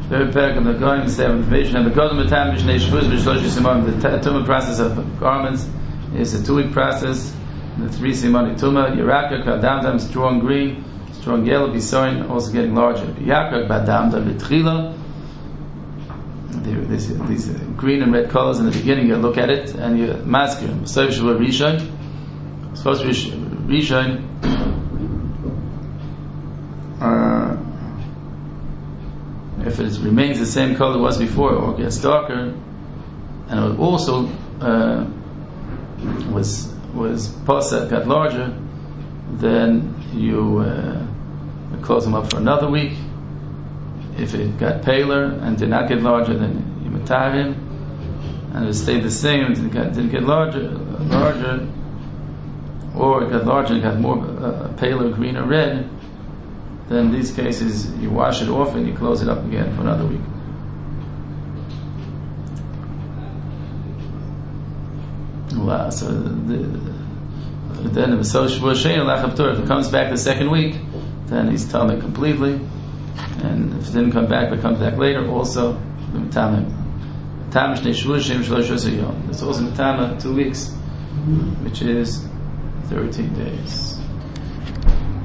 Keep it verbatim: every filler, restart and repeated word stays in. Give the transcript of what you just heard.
Third parak of the going, the seventh division, and the Godom Matam Mishnei Shavuos B'Shlosh Simon. The Tumah process of garments is a two-week process. The three Simoni Tumah, Yerakak, Badamdam, strong green, strong yellow, Bisoin, also getting larger. Yerakak, Badamdam, B'Tchila. These, these green and red colors in the beginning, you look at it and you mask them. So Shavuot Rishon, supposed to be Rishon. Uh, if it remains the same color it was before or gets darker, and it also uh, was was posset got larger, then you uh, close them up for another week. If it got paler and did not get larger, then you matar him, and if it stayed the same and didn't get, didn't get larger, larger, or it got larger and got more uh, paler, green or red, then in these cases you wash it off and you close it up again for another week. Wow, so the, then if it comes back the second week, then he's tameh completely, and if it didn't come back but comes back later, also tameh. It's also tameh two weeks, which is thirteen days.